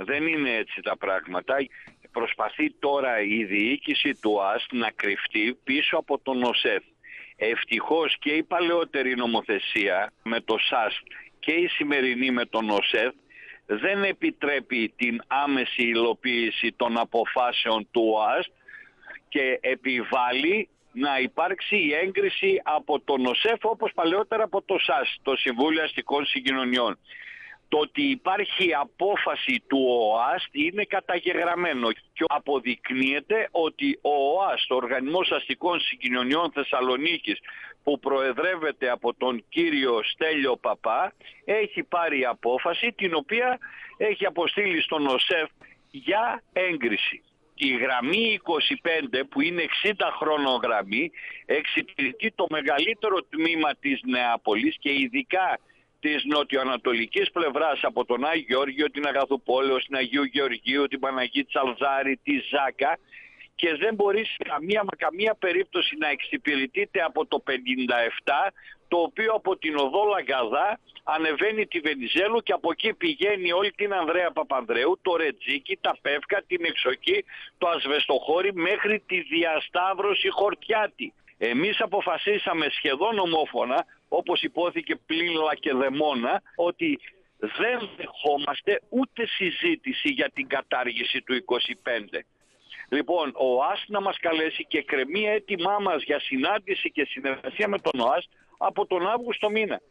Δεν είναι έτσι τα πράγματα. Προσπαθεί τώρα η διοίκηση του ΑΣΤ να κρυφτεί πίσω από τον ΟΣΕΘ. Ευτυχώς και η παλαιότερη νομοθεσία με το ΣΑΣΤ και η σημερινή με τον ΟΣΕΘ δεν επιτρέπει την άμεση υλοποίηση των αποφάσεων του ΟΑΣΤ και επιβάλλει να υπάρξει η έγκριση από τον ΟΣΕΦ όπως παλαιότερα από το ΣΑΣ, το Συμβούλιο Αστικών Συγκοινωνιών. Το ότι υπάρχει απόφαση του ΟΑΣΤ είναι καταγεγραμμένο και αποδεικνύεται ότι ο ΟΑΣΤ, ο Οργανισμός Αστικών Συγκοινωνιών Θεσσαλονίκης, που προεδρεύεται από τον κύριο Στέλιο Παπά, έχει πάρει απόφαση την οποία έχει αποστείλει στον ΟΣΕΦ για έγκριση. Η γραμμή 25 που είναι 60 χρόνων γραμμή εξυπηρετεί το μεγαλύτερο τμήμα της Νεάπολης και ειδικά της νοτιοανατολικής πλευράς από τον Άγιο Γεώργιο, την Αγαθουπόλεω, την Αγίου Γεωργίου, την Παναγή Τσαλζάρη, τη Ζάκα και δεν μπορεί σε καμία περίπτωση να εξυπηρετείται από το 57, το οποίο από την οδό Λαγκαδά ανεβαίνει τη Βενιζέλου και από εκεί πηγαίνει όλη την Ανδρέα Παπανδρέου, το Ρετζίκι, τα Πεύκα, την Εξοκή, το Ασβεστοχώρι μέχρι τη διασταύρωση Χορτιάτη. Εμείς αποφασίσαμε σχεδόν ομόφωνα, όπως υπόθηκε πλην Λακεδαιμόνα, ότι δεν δεχόμαστε ούτε συζήτηση για την κατάργηση του 25. Λοιπόν, ο ΑΣΤ να μας καλέσει και κρεμεί έτοιμά μας για συνάντηση και συνεργασία με τον ΟΑΣΤ από τον Αύγουστο μήνα.